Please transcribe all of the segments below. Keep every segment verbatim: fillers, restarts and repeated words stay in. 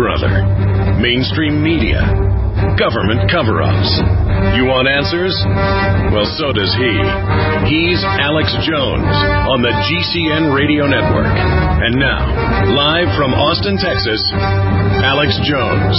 brother. Mainstream media. Government cover-ups. You want answers? Well, so does he. He's Alex Jones on the G C N Radio Network. And now, live from Austin, Texas, Alex Jones.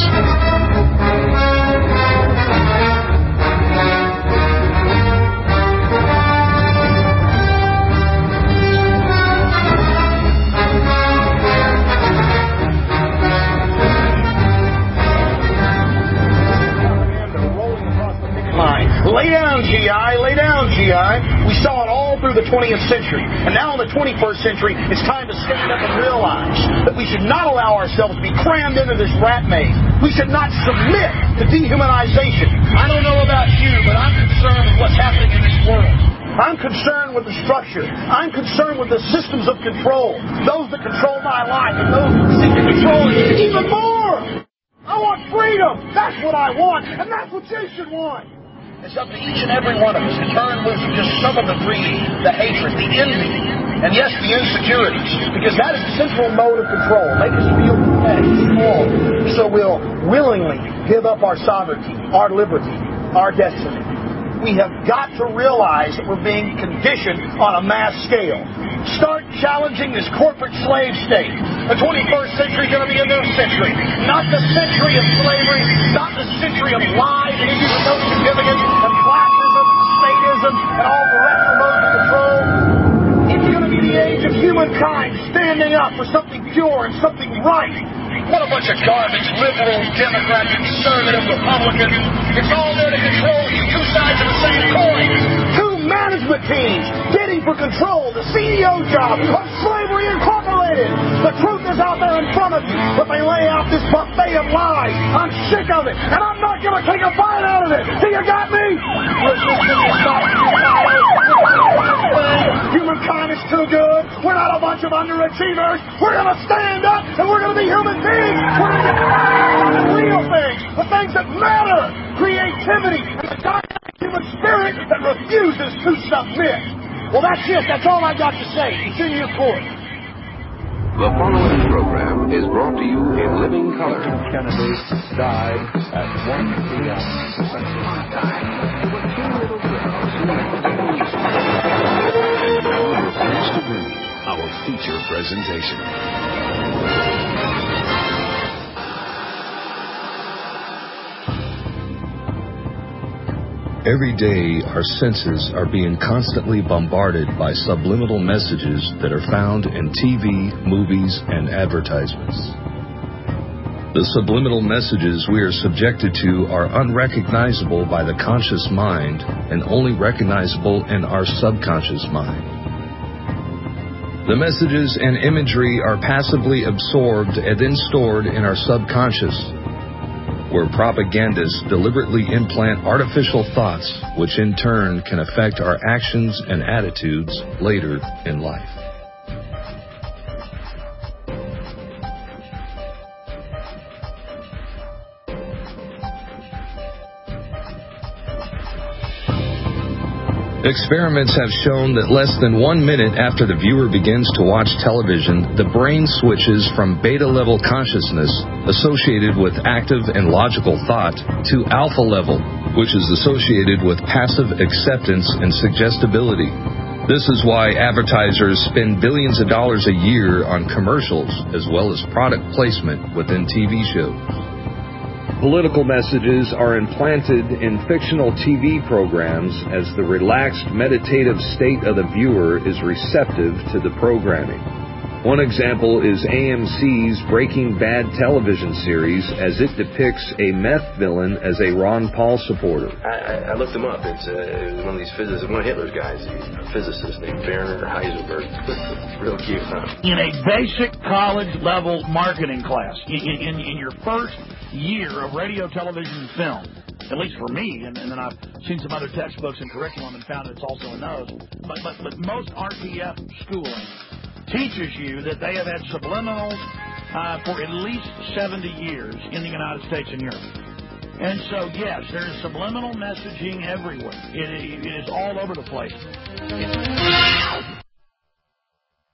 Lay down, G I. Lay down, G I. We saw it all through the twentieth century. And now in the twenty-first century, it's time to stand up and realize that we should not allow ourselves to be crammed into this rat maze. We should not submit to dehumanization. I don't know about you, but I'm concerned with what's happening in this world. I'm concerned with the structure. I'm concerned with the systems of control. Those that control my life and those that seek to control it even more. I want freedom. That's what I want. And that's what you should want. It's up to each and every one of us to turn loose of just some of the greed, the hatred, the envy, and yes, the insecurities, because that is the central mode of control. Make us feel pathetic, small, so we'll willingly give up our sovereignty, our liberty, our destiny. We have got to realize that we're being conditioned on a mass scale. Start challenging this corporate slave state. The twenty-first century is going to be a new century. Not the century of slavery, not the century of lies and issues of no significance and classism and statism and all the rest of modes of control. It's going to be the age of humankind standing up for something pure and something right. What a bunch of garbage, liberal, Democrat, conservative, Republican. It's all there to control you. Two sides of the same coin. Two management teams bidding for control. The C E O job of Slavery Incorporated. The truth is out there in front of you, but they lay out this buffet of lies. I'm sick of it, and I'm not going to take a bite out of it. Do you got me? Humankind is too good. We're not a bunch of underachievers. We're going to stand up, and we're going to be human beings. We're going to get the real things, the things that matter, creativity, and the dynamic human spirit that refuses to submit. Well, that's it. That's all I got to say. It's in your court. The following program is brought to you in living color. Kennedy died at one p.m. time. There were two little girls who Our feature presentation. Every day, our senses are being constantly bombarded by subliminal messages that are found in T V, movies, and advertisements. The subliminal messages we are subjected to are unrecognizable by the conscious mind and only recognizable in our subconscious mind. The messages and imagery are passively absorbed and then stored in our subconscious, where propagandists deliberately implant artificial thoughts, which in turn can affect our actions and attitudes later in life. Experiments have shown that less than one minute after the viewer begins to watch television, the brain switches from beta-level consciousness, associated with active and logical thought, to alpha level, which is associated with passive acceptance and suggestibility. This is why advertisers spend billions of dollars a year on commercials, as well as product placement within T V shows. Political messages are implanted in fictional T V programs as the relaxed, meditative state of the viewer is receptive to the programming. One example is A M C's Breaking Bad television series, as it depicts a meth villain as a Ron Paul supporter. I, I looked him up. It's uh, one of these physicists, one of Hitler's guys, a physicist named Werner Heisenberg. Real cute, huh? In a basic college-level marketing class, in, in, in your first year of radio, television, and film, at least for me, and, and then I've seen some other textbooks and curriculum and found it's also in those, but, but, but most R P F schooling teaches you that they have had subliminals uh, for at least seventy years in the United States and Europe. And so, yes, there is subliminal messaging everywhere. It, it, it is all over the place. It's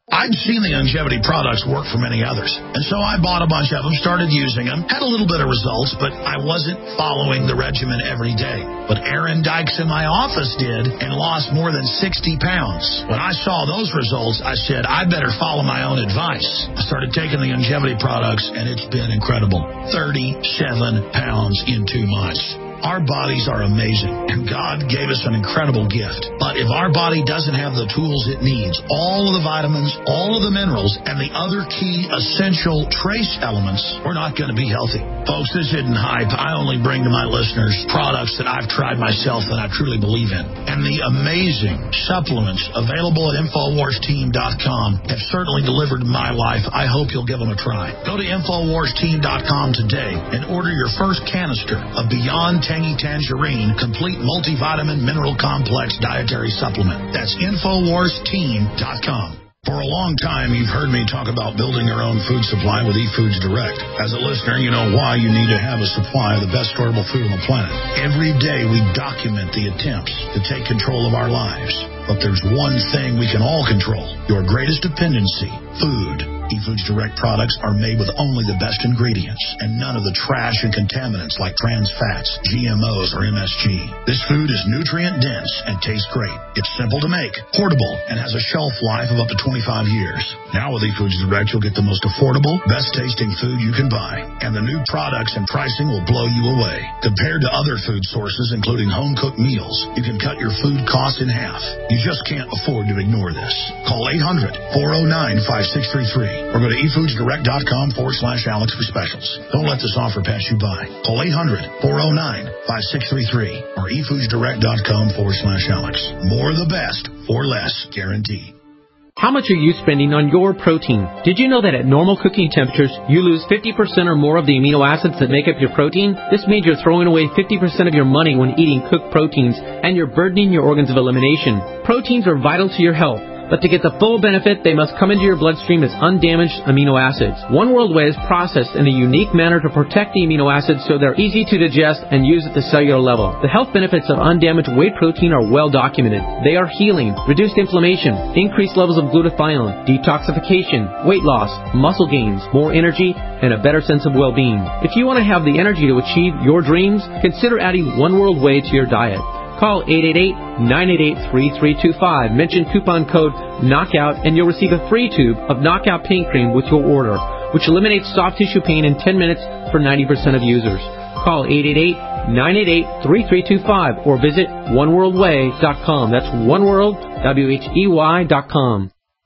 I'd seen the longevity products work for many others, and so I bought a bunch of them, started using them, had a little bit of results, but I wasn't following the regimen every day. But Aaron Dykes in my office did and lost more than sixty pounds. When I saw those results, I said, I better follow my own advice. I started taking the longevity products, and it's been incredible. thirty-seven pounds in two months. Our bodies are amazing, and God gave us an incredible gift. But if our body doesn't have the tools it needs, all of the vitamins, all of the minerals, and the other key essential trace elements, we're not going to be healthy. Folks, this isn't hype. I only bring to my listeners products that I've tried myself and I truly believe in. And the amazing supplements available at Infowars Team dot com have certainly delivered my life. I hope you'll give them a try. Go to Infowars Team dot com today and order your first canister of Beyond Tangy Tangerine Complete Multivitamin Mineral Complex Dietary Supplement. That's Infowars Team dot com. For a long time, you've heard me talk about building your own food supply with eFoods Direct. As a listener, you know why you need to have a supply of the best storable food on the planet. Every day, we document the attempts to take control of our lives. But there's one thing we can all control, your greatest dependency, food. eFoods Direct products are made with only the best ingredients and none of the trash and contaminants like trans fats, G M Os, or M S G. This food is nutrient dense and tastes great. It's simple to make, portable, and has a shelf life of up to twenty-five years. Now with eFoods Direct, you'll get the most affordable, best tasting food you can buy. And the new products and pricing will blow you away. Compared to other food sources, including home-cooked meals, you can cut your food costs in half. You just can't afford to ignore this. Call eight hundred, four oh nine, five six three three or go to eFoodsDirect.com forward slash Alex for specials. Don't let this offer pass you by. Call eight hundred, four oh nine, five six three three or eFoodsDirect.com forward slash Alex. More of the best for less, guaranteed. How much are you spending on your protein? Did you know that at normal cooking temperatures, you lose fifty percent or more of the amino acids that make up your protein? This means you're throwing away fifty percent of your money when eating cooked proteins, and you're burdening your organs of elimination. Proteins are vital to your health. But to get the full benefit, they must come into your bloodstream as undamaged amino acids. One World Whey is processed in a unique manner to protect the amino acids so they're easy to digest and use at the cellular level. The health benefits of undamaged whey protein are well documented. They are healing, reduced inflammation, increased levels of glutathione, detoxification, weight loss, muscle gains, more energy, and a better sense of well-being. If you want to have the energy to achieve your dreams, consider adding One World Whey to your diet. Call eight eight eight, nine eight eight, three three two five. Mention coupon code KNOCKOUT and you'll receive a free tube of Knockout Pain Cream with your order, which eliminates soft tissue pain in ten minutes for ninety percent of users. Call eight eight eight, nine eight eight, three three two five or visit one world way dot com. That's oneworld, W H E Y dot com.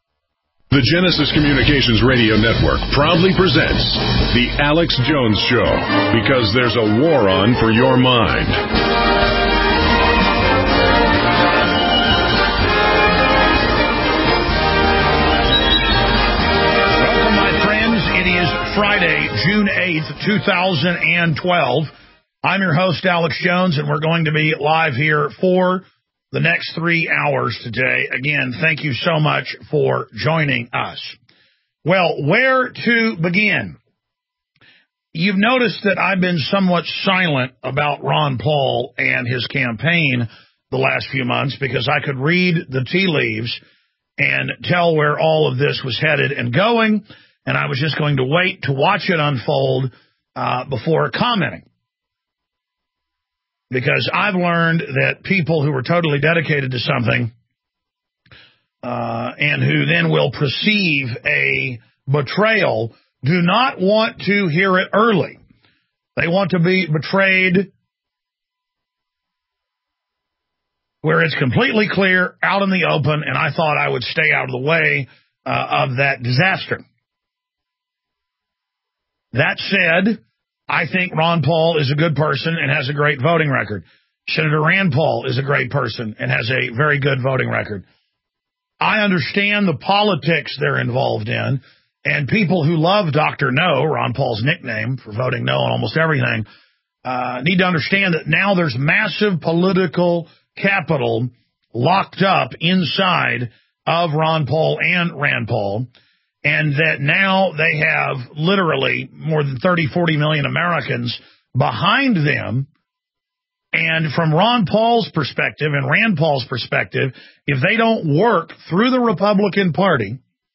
The Genesis Communications Radio Network proudly presents The Alex Jones Show, because there's a war on for your mind. Friday, June eighth, two thousand twelve. I'm your host, Alex Jones, and we're going to be live here for the next three hours today. Again, thank you so much for joining us. Well, where to begin? You've noticed that I've been somewhat silent about Ron Paul and his campaign the last few months because I could read the tea leaves and tell where all of this was headed and going. And I was just going to wait to watch it unfold uh, before commenting. Because I've learned that people who are totally dedicated to something uh, and who then will perceive a betrayal do not want to hear it early. They want to be betrayed where it's completely clear, out in the open, and I thought I would stay out of the way uh, of that disaster. That said, I think Ron Paul is a good person and has a great voting record. Senator Rand Paul is a great person and has a very good voting record. I understand the politics they're involved in, and people who love Doctor No, Ron Paul's nickname for voting no on almost everything, uh, need to understand that now there's massive political capital locked up inside of Ron Paul and Rand Paul, and that now they have literally more than thirty, forty million Americans behind them. And from Ron Paul's perspective and Rand Paul's perspective, if they don't work through the Republican Party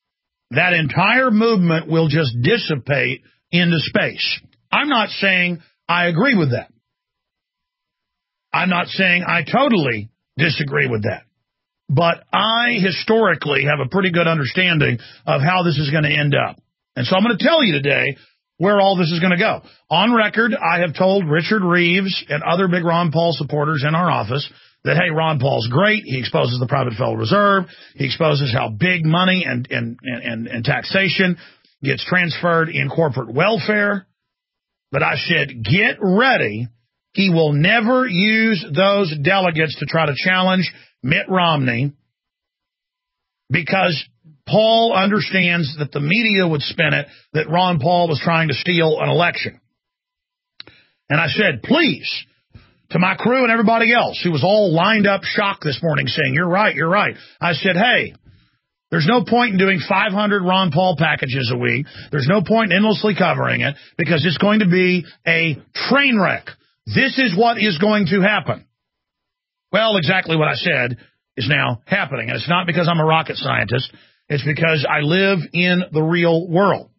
that entire movement will just dissipate into space. I'm not saying I agree with that. I'm not saying I totally disagree with that. But I historically have a pretty good understanding of how this is going to end up. And so I'm going to tell you today where all this is going to go. On record, I have told Richard Reeves and other big Ron Paul supporters in our office that, hey, Ron Paul's great. He exposes the private Federal Reserve. He exposes how big money and, and, and, and taxation gets transferred in corporate welfare. But I said, get ready. He will never use those delegates to try to challenge Mitt Romney because Paul understands that the media would spin it that Ron Paul was trying to steal an election. And I said, please, to my crew and everybody else who was all lined up shocked this morning saying, you're right, you're right. I said, hey, there's no point in doing five hundred Ron Paul packages a week. There's no point in endlessly covering it because it's going to be a train wreck. This is what is going to happen. Well, exactly what I said is now happening. And it's not because I'm a rocket scientist. It's because I live in the real world.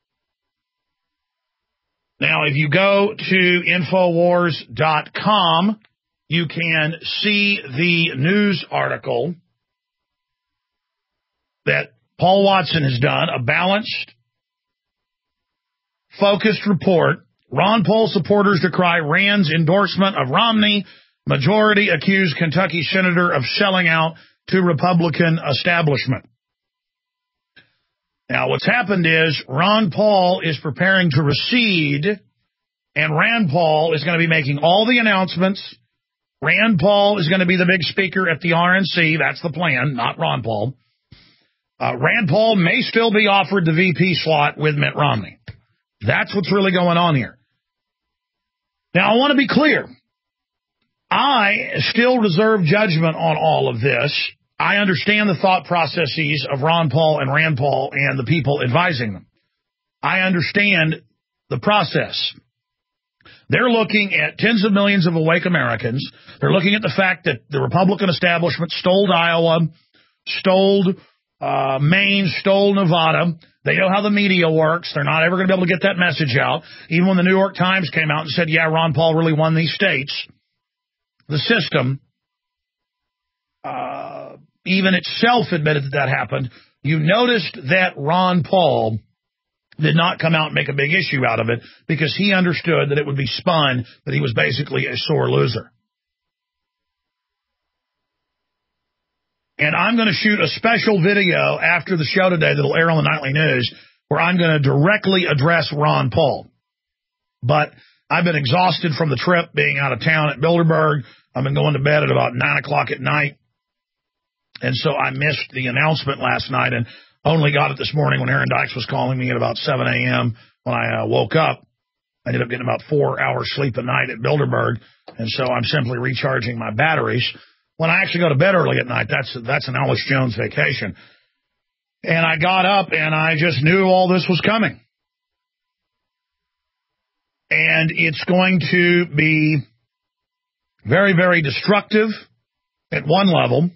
Now, if you go to Infowars dot com, you can see the news article that Paul Watson has done, a balanced, focused report. Ron Paul supporters decry Rand's endorsement of Romney. Majority accuse Kentucky senator of selling out to Republican establishment. Now, what's happened is Ron Paul is preparing to recede, and Rand Paul is going to be making all the announcements. Rand Paul is going to be the big speaker at the R N C. That's the plan, not Ron Paul. Uh, Rand Paul may still be offered the V P slot with Mitt Romney. That's what's really going on here. Now, I want to be clear. I still reserve judgment on all of this. I understand the thought processes of Ron Paul and Rand Paul and the people advising them. I understand the process. They're looking at tens of millions of awake Americans. They're looking at the fact that the Republican establishment stole Iowa, stole uh, Maine, stole Nevada. They know how the media works. They're not ever going to be able to get that message out. Even when the New York Times came out and said, yeah, Ron Paul really won these states, the system, uh, even itself admitted that that happened. You noticed that Ron Paul did not come out and make a big issue out of it because he understood that it would be spun that he was basically a sore loser. And I'm going to shoot a special video after the show today that will air on the Nightly News where I'm going to directly address Ron Paul. But I've been exhausted from the trip, being out of town at Bilderberg. I've been going to bed at about nine o'clock at night. And so I missed the announcement last night and only got it this morning when Aaron Dykes was calling me at about seven a.m. when I uh, woke up. I ended up getting about four hours sleep a night at Bilderberg. And so I'm simply recharging my batteries. When I actually go to bed early at night, that's that's an Alex Jones vacation. And I got up and I just knew all this was coming. And it's going to be very, very destructive at one level.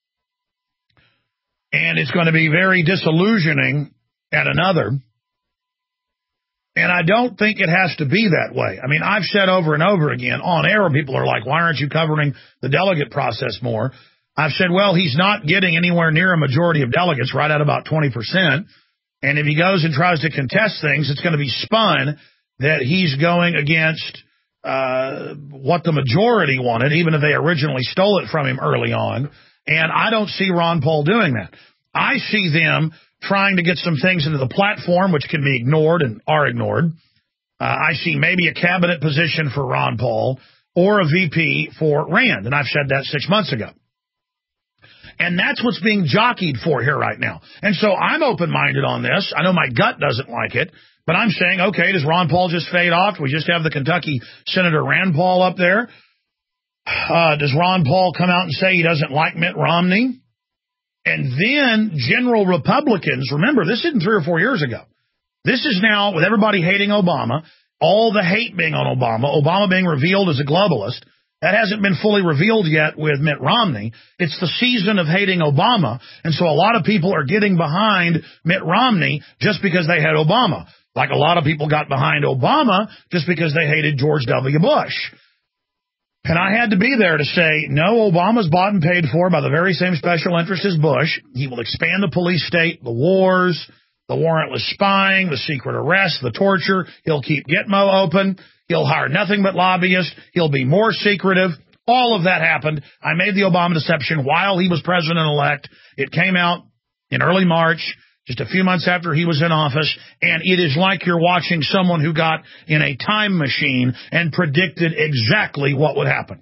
And it's going to be very disillusioning at another. And I don't think it has to be that way. I mean, I've said over and over again on air, people are like, why aren't you covering the delegate process more? I've said, well, he's not getting anywhere near a majority of delegates, right at about twenty percent. And if he goes and tries to contest things, it's going to be spun that he's going against uh, what the majority wanted, even if they originally stole it from him early on. And I don't see Ron Paul doing that. I see them trying to get some things into the platform, which can be ignored and are ignored. Uh, I see maybe a cabinet position for Ron Paul or a V P for Rand, and I've said that six months ago. And that's what's being jockeyed for here right now. And so I'm open-minded on this. I know my gut doesn't like it, but I'm saying, okay, does Ron Paul just fade off? Do we just have the Kentucky Senator Rand Paul up there? Uh, does Ron Paul come out and say he doesn't like Mitt Romney? And then general Republicans, remember, this isn't three or four years ago. This is now, with everybody hating Obama, all the hate being on Obama, Obama being revealed as a globalist, That hasn't been fully revealed yet with Mitt Romney. It's the season of hating Obama, and so a lot of people are getting behind Mitt Romney just because they had Obama. Like a lot of people got behind Obama just because they hated George W. Bush. And I had to be there to say, no, Obama's bought and paid for by the very same special interests as Bush. He will expand the police state, the wars, the warrantless spying, the secret arrests, the torture. He'll keep Gitmo open. He'll hire nothing but lobbyists. He'll be more secretive. All of that happened. I made the Obama deception while he was president-elect. It came out in early March, just a few months after he was in office, and it is like you're watching someone who got in a time machine and predicted exactly what would happen.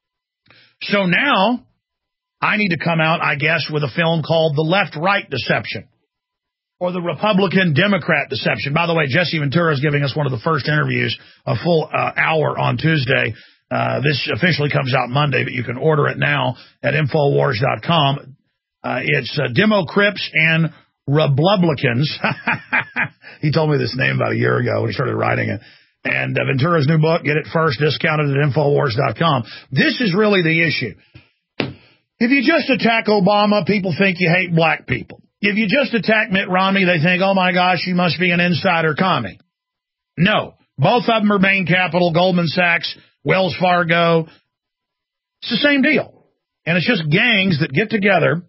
So now I need to come out, I guess, with a film called The Left-Right Deception, or The Republican-Democrat Deception. By the way, Jesse Ventura is giving us one of the first interviews, a full uh, hour on Tuesday. Uh, this officially comes out Monday, but you can order it now at Infowars dot com. Uh, it's uh, Demo Crips and Republicans. He told me this name about a year ago when he started writing it. And uh, Ventura's new book, get it first, discounted at Infowars dot com. This is really the issue. If you just attack Obama, people think you hate black people. If you just attack Mitt Romney, they think, oh, my gosh, you must be an insider commie. No. Both of them are Bain Capital, Goldman Sachs, Wells Fargo. It's the same deal. And it's just gangs that get together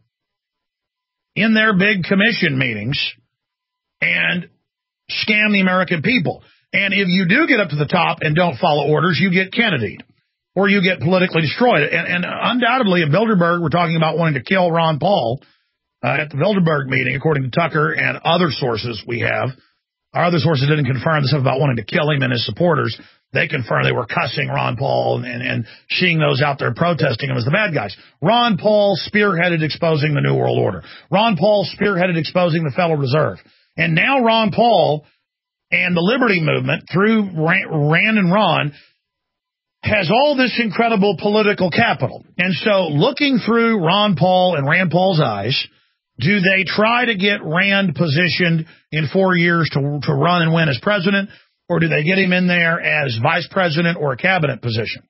in their big commission meetings and scam the American people. And if you do get up to the top and don't follow orders, you get Kennedy'd or you get politically destroyed. And, and undoubtedly at Bilderberg, we're talking about wanting to kill Ron Paul uh, at the Bilderberg meeting, according to Tucker and other sources we have. Our other sources didn't confirm the stuff about wanting to kill him and his supporters. They confirmed they were cussing Ron Paul and, and seeing those out there protesting him as the bad guys. Ron Paul spearheaded exposing the New World Order. Ron Paul spearheaded exposing the Federal Reserve. And now Ron Paul and the Liberty Movement, through Rand and Ron, has all this incredible political capital. And so looking through Ron Paul and Rand Paul's eyes, do they try to get Rand positioned in four years to, to run and win as president? Or do they get him in there as vice president or a cabinet position?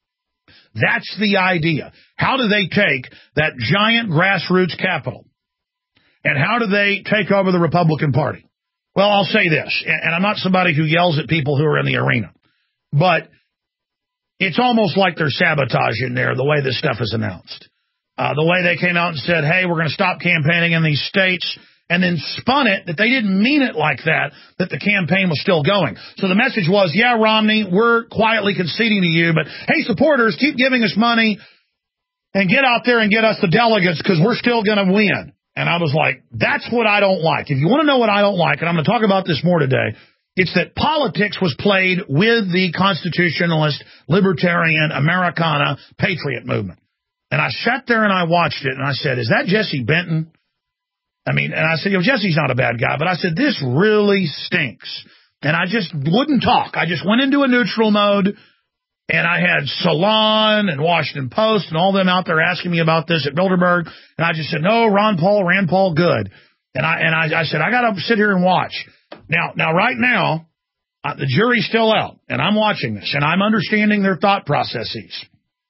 That's the idea. How do they take that giant grassroots capital and how do they take over the Republican Party? Well, I'll say this, and I'm not somebody who yells at people who are in the arena, but it's almost like they're sabotaging there the way this stuff is announced. Uh, the way they came out and said, hey, we're going to stop campaigning in these states, and then spun it that they didn't mean it like that, that the campaign was still going. So the message was, yeah, Romney, we're quietly conceding to you, but hey, supporters, keep giving us money and get out there and get us the delegates because we're still going to win. And I was like, that's what I don't like. If you want to know what I don't like, and I'm going to talk about this more today, it's that politics was played with the constitutionalist, libertarian, Americana, patriot movement. And I sat there and I watched it, and I said, is that Jesse Benton? I mean, and I said, you know, Jesse's not a bad guy, but I said, this really stinks. And I just wouldn't talk. I just went into a neutral mode, and I had Salon and Washington Post and all them out there asking me about this at Bilderberg. And I just said, no, Ron Paul, Rand Paul, good. And I and I, I said, I got to sit here and watch. Now, now, right now, uh, the jury's still out, and I'm watching this, and I'm understanding their thought processes.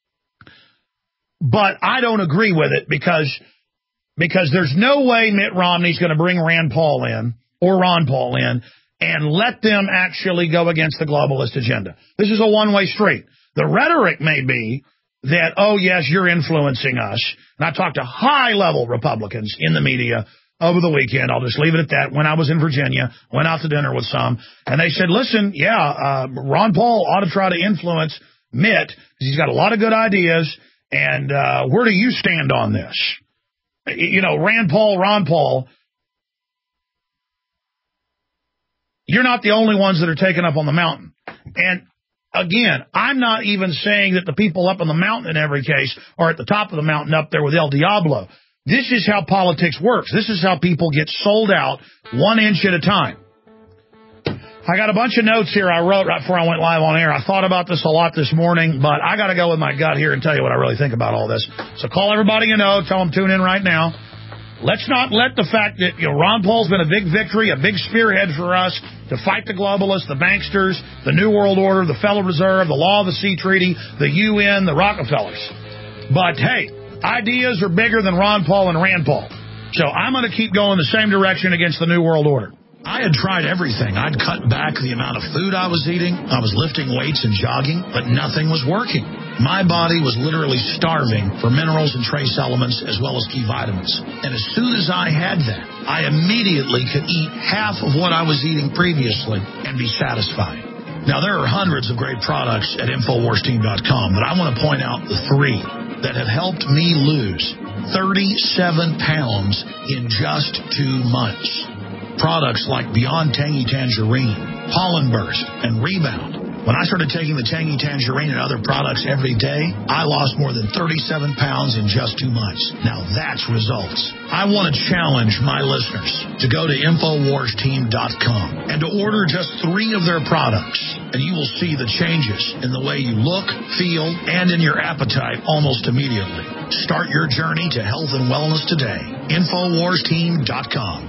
But I don't agree with it because... Because there's no way Mitt Romney's going to bring Rand Paul in, or Ron Paul in, and let them actually go against the globalist agenda. This is a one-way street. The rhetoric may be that, oh, yes, you're influencing us. And I talked to high-level Republicans in the media over the weekend. I'll just leave it at that. When I was in Virginia, went out to dinner with some, and they said, listen, yeah, uh, Ron Paul ought to try to influence Mitt because he's got a lot of good ideas, and uh, where do you stand on this? You know, Rand Paul, Ron Paul, you're not the only ones that are taken up on the mountain. And again, I'm not even saying that the people up on the mountain in every case are at the top of the mountain up there with El Diablo. This is how politics works. This is how people get sold out one inch at a time. I got a bunch of notes here I wrote right before I went live on air. I thought about this a lot this morning, but I got to go with my gut here and tell you what I really think about all this. So call everybody you know. Tell them tune in right now. Let's not let the fact that, you know, Ron Paul's been a big victory, a big spearhead for us to fight the globalists, the banksters, the New World Order, the Federal Reserve, the Law of the Sea Treaty, the U N, the Rockefellers. But, hey, ideas are bigger than Ron Paul and Rand Paul. So I'm going to keep going the same direction against the New World Order. I had tried everything. I'd cut back the amount of food I was eating. I was lifting weights and jogging, but nothing was working. My body was literally starving for minerals and trace elements as well as key vitamins. And as soon as I had that, I immediately could eat half of what I was eating previously and be satisfied. Now, there are hundreds of great products at Infowars Team dot com, but I want to point out the three that have helped me lose thirty-seven pounds in just two months. Products like Beyond Tangy Tangerine, Pollen Burst, and Rebound. When I started taking the Tangy Tangerine and other products every day, I lost more than thirty-seven pounds in just two months. Now that's results. I want to challenge my listeners to go to Infowars Team dot com and to order just three of their products, and you will see the changes in the way you look, feel, and in your appetite almost immediately. Start your journey to health and wellness today. Infowars Team dot com.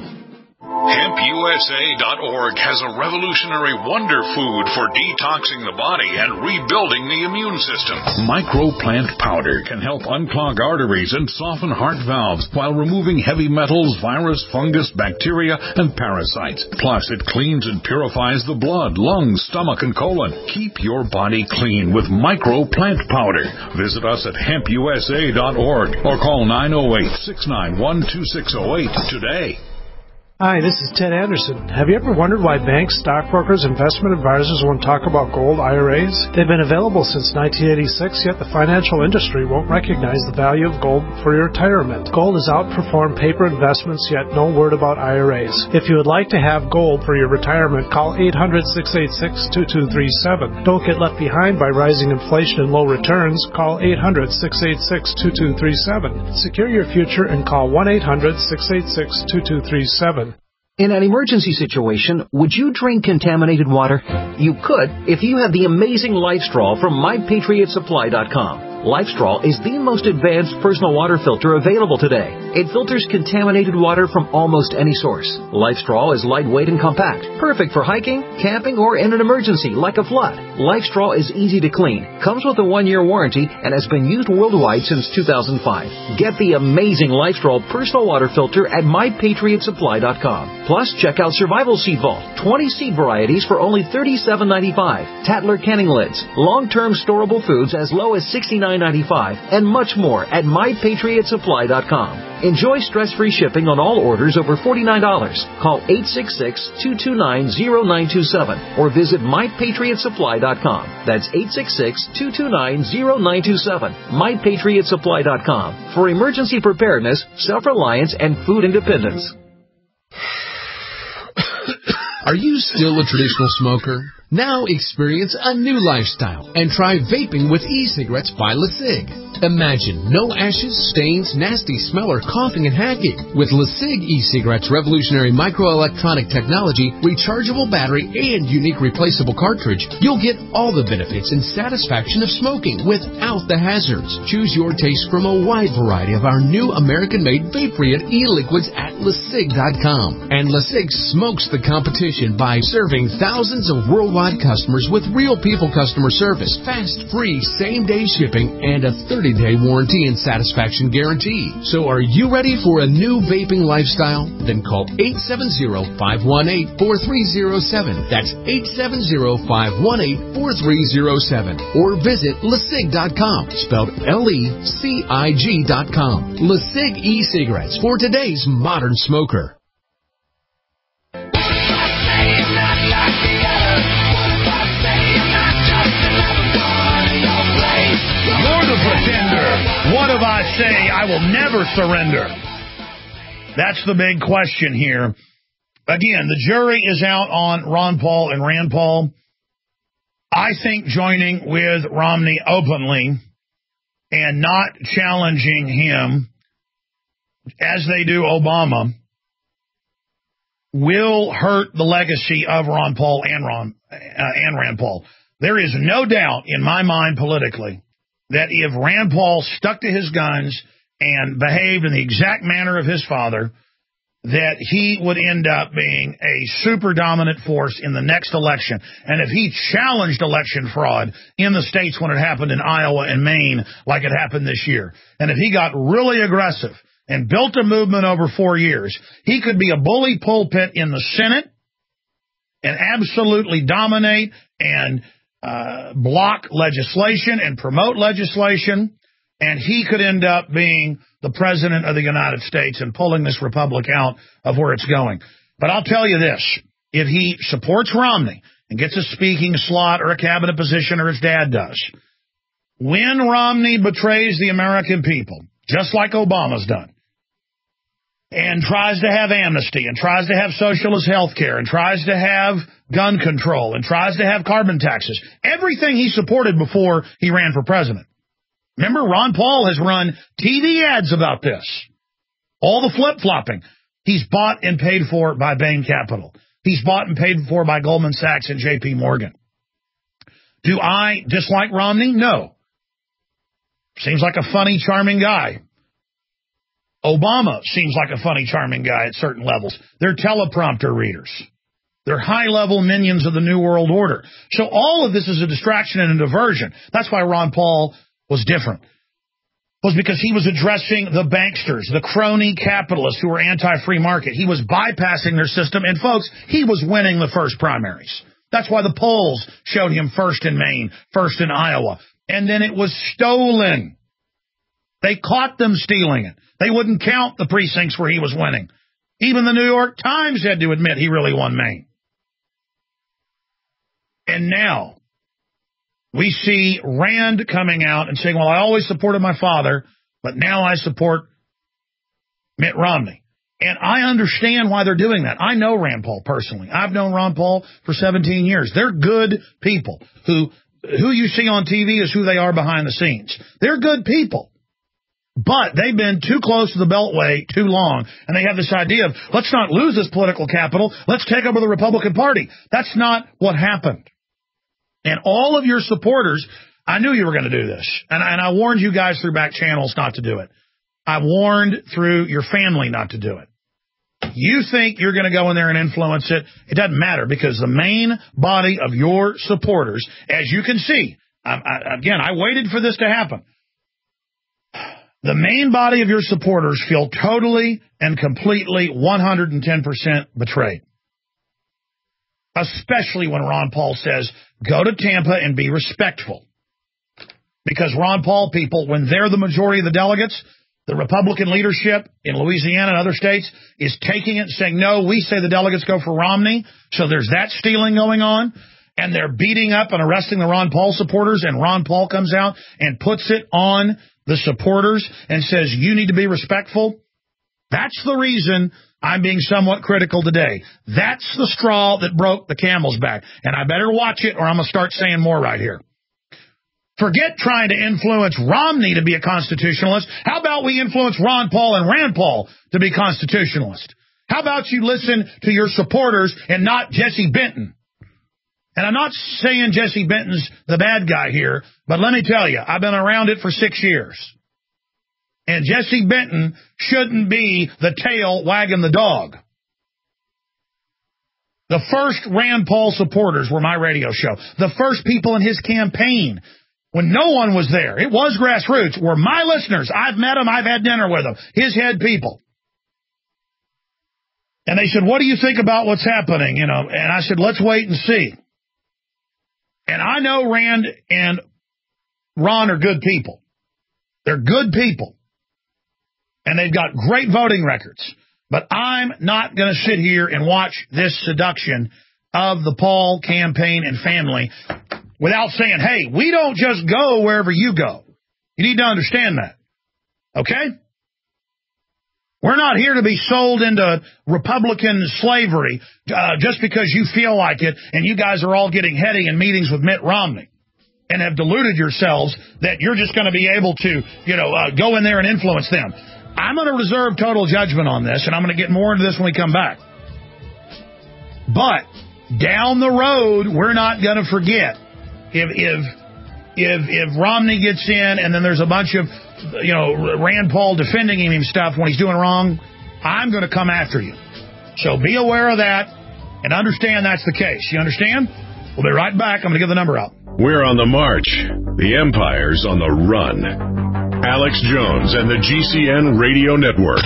Hemp U S A dot org has a revolutionary wonder food for detoxing the body and rebuilding the immune system. Microplant powder can help unclog arteries and soften heart valves while removing heavy metals, virus, fungus, bacteria, and parasites. Plus, it cleans and purifies the blood, lungs, stomach, and colon. Keep your body clean with Microplant powder. Visit us at Hemp U S A dot org or call nine oh eight, six nine one, two six oh eight today. Hi, this is Ted Anderson. Have you ever wondered why banks, stockbrokers, investment advisors won't talk about gold I R As? They've been available since nineteen eighty-six, yet the financial industry won't recognize the value of gold for your retirement. Gold has outperformed paper investments, yet no word about I R As. If you would like to have gold for your retirement, call eight hundred, six eight six, two two three seven. Don't get left behind by rising inflation and low returns. Call eight hundred, six eight six, two two three seven. Secure your future and call one eight hundred, six eight six, two two three seven. In an emergency situation, would you drink contaminated water? You could if you have the amazing LifeStraw from My Patriot Supply dot com. LifeStraw is the most advanced personal water filter available today. It filters contaminated water from almost any source. LifeStraw is lightweight and compact, perfect for hiking, camping, or in an emergency like a flood. LifeStraw is easy to clean, comes with a one-year warranty, and has been used worldwide since two thousand five. Get the amazing LifeStraw personal water filter at My Patriot Supply dot com. Plus, check out Survival Seed Vault, twenty seed varieties for only thirty-seven ninety-five. Tatler canning lids, long-term storable foods as low as sixty-nine ninety-five, and much more at My Patriot Supply dot com. Enjoy stress-free shipping on all orders over forty-nine dollars. Call eight six six, two two nine, zero nine two seven or visit My Patriot Supply dot com. That's eight six six, two two nine, zero nine two seven. My Patriot Supply dot com for emergency preparedness, self-reliance, and food independence. Are you still a traditional smoker? Now experience a new lifestyle and try vaping with e-cigarettes by LeSig. Imagine no ashes, stains, nasty smell, or coughing and hacking. With LeSig e-cigarettes' revolutionary microelectronic technology, rechargeable battery, and unique replaceable cartridge, you'll get all the benefits and satisfaction of smoking without the hazards. Choose your taste from a wide variety of our new American-made Vaporeon e-liquids at LeSig dot com. And LeSig smokes the competition by serving thousands of worldwide customers with real people customer service, fast, free, same-day shipping, and a thirty-day warranty and satisfaction guarantee. So are you ready for a new vaping lifestyle? Then call eight seven zero, five one eight, four three zero seven. That's eight seven zero, five one eight, four three zero seven. Or visit LeSig dot com, spelled L E C I G dot com. LeSig e-cigarettes for today's modern smoker. Pretender. What if I say I will never surrender? That's the big question here. Again, the jury is out on Ron Paul and Rand Paul. I think joining with Romney openly and not challenging him as they do Obama will hurt the legacy of Ron Paul and Ron uh, and Rand Paul. There is no doubt in my mind politically that if Rand Paul stuck to his guns and behaved in the exact manner of his father, that he would end up being a super dominant force in the next election. And if he challenged election fraud in the states when it happened in Iowa and Maine, like it happened this year, and if he got really aggressive and built a movement over four years, he could be a bully pulpit in the Senate and absolutely dominate and uh, block legislation and promote legislation. And he could end up being the president of the United States and pulling this republic out of where it's going. But I'll tell you this, if he supports Romney and gets a speaking slot or a cabinet position or his dad does, when Romney betrays the American people, just like Obama's done, and tries to have amnesty and tries to have socialist health care and tries to have gun control and tries to have carbon taxes, everything he supported before he ran for president. Remember, Ron Paul has run T V ads about this. All the flip-flopping. He's bought and paid for by Bain Capital. He's bought and paid for by Goldman Sachs and J P Morgan. Do I dislike Romney? No. Seems like a funny, charming guy. Obama seems like a funny, charming guy at certain levels. They're teleprompter readers. They're high-level minions of the New World Order. So all of this is a distraction and a diversion. That's why Ron Paul was different, was because he was addressing the banksters, the crony capitalists who were anti-free market. He was bypassing their system, and folks, he was winning the first primaries. That's why the polls showed him first in Maine, first in Iowa, and then it was stolen. They caught them stealing it. They wouldn't count the precincts where he was winning. Even the New York Times had to admit he really won Maine. And now we see Rand coming out and saying, well, I always supported my father, but now I support Mitt Romney. And I understand why they're doing that. I know Rand Paul personally. I've known Ron Paul for seventeen years. They're good people. Who who you see on T V is who they are behind the scenes. They're good people. But they've been too close to the Beltway too long, and they have this idea of, let's not lose this political capital. Let's take over the Republican Party. That's not what happened. And all of your supporters, I knew you were going to do this. And, and I warned you guys through back channels not to do it. I warned through your family not to do it. You think you're going to go in there and influence it. It doesn't matter, because the main body of your supporters, as you can see, I, I, again, I waited for this to happen. The main body of your supporters feel totally and completely one hundred ten percent betrayed. Especially when Ron Paul says, go to Tampa and be respectful. Because Ron Paul people, when they're the majority of the delegates, the Republican leadership in Louisiana and other states is taking it and saying, no, we say the delegates go for Romney. So there's that stealing going on. And they're beating up and arresting the Ron Paul supporters. And Ron Paul comes out and puts it on the supporters and says, you need to be respectful. That's the reason I'm being somewhat critical today. That's the straw that broke the camel's back. And I better watch it, or I'm going to start saying more right here. Forget trying to influence Romney to be a constitutionalist. How about we influence Ron Paul and Rand Paul to be constitutionalist? How about you listen to your supporters and not Jesse Benton? And I'm not saying Jesse Benton's the bad guy here, but let me tell you, I've been around it for six years. And Jesse Benton shouldn't be the tail wagging the dog. The first Rand Paul supporters were my radio show. The first people in his campaign, when no one was there, it was grassroots, were my listeners. I've met them. I've had dinner with them. His head people. And they said, what do you think about what's happening? You know, and I said, let's wait and see. And I know Rand and Ron are good people. They're good people. And they've got great voting records. But I'm not going to sit here and watch this seduction of the Paul campaign and family without saying, hey, we don't just go wherever you go. You need to understand that. Okay? We're not here to be sold into Republican slavery uh, just because you feel like it and you guys are all getting heady in meetings with Mitt Romney and have deluded yourselves that you're just going to be able to, you know, uh, go in there and influence them. I'm going to reserve total judgment on this, and I'm going to get more into this when we come back. But down the road, we're not going to forget. If, if if if Romney gets in and then there's a bunch of, you know, Rand Paul defending him and stuff when he's doing wrong, I'm going to come after you. So be aware of that and understand that's the case. You understand? We'll be right back. I'm going to give the number out. We're on the march. The empire's on the run. Alex Jones and the G C N Radio Network.